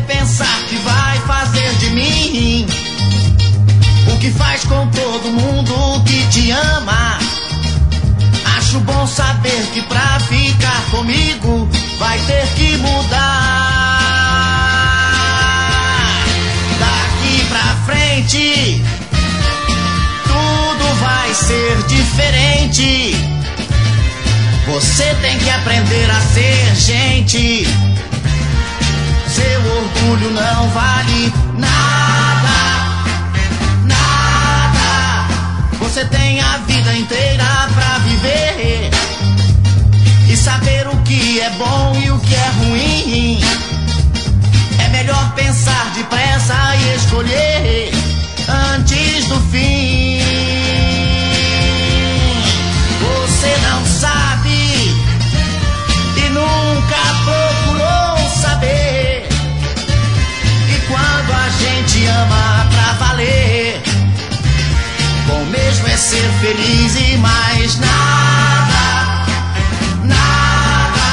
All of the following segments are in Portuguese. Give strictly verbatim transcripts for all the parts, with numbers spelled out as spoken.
pensar que vai fazer de mim o que faz com todo mundo que te ama, acho bom saber que pra ficar comigo vai ter que mudar. Daqui pra frente tudo vai ser diferente. Você tem que aprender a ser gente. Seu orgulho não vale nada, nada. Você tem a vida inteira pra viver e saber o que é bom e o que é ruim. É melhor pensar depressa e escolher antes do fim. Você não sabe e nunca procurou saber. E quando a gente ama pra valer, bom mesmo é ser feliz e mais nada, nada.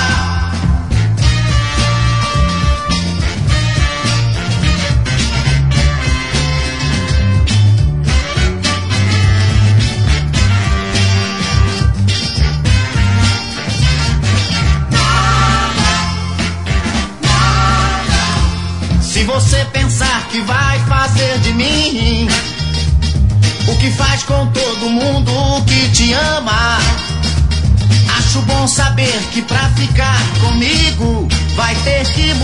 Se você pensar que vai fazer de mim o que faz com todo mundo que te ama, acho bom saber que pra ficar comigo vai ter que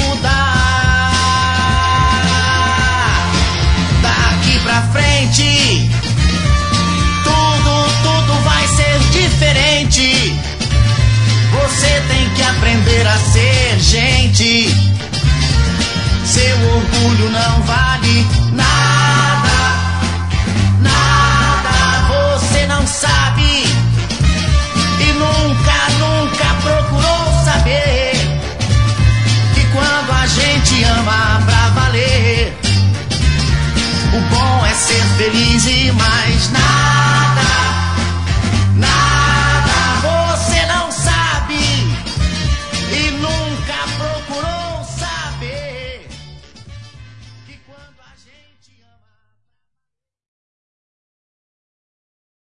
mudar. Daqui pra frente tudo, tudo vai ser diferente.